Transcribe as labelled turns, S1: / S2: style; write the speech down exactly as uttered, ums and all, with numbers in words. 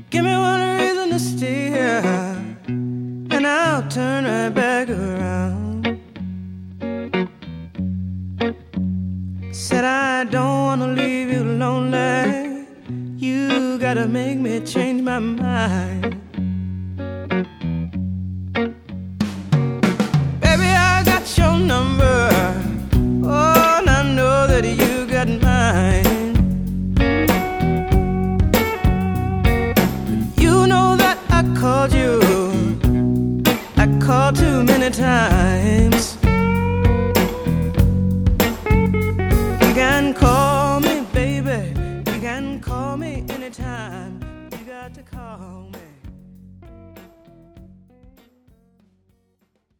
S1: Give me one reason to stay here, and I'll turn right back around. Said I don't wanna leave you lonely. You gotta make me change my mind. Baby, I got your number. Oh, and I know that you got mine. You know that I called you, I called too many times. You can call me, baby, you can call me anytime. You got to call me.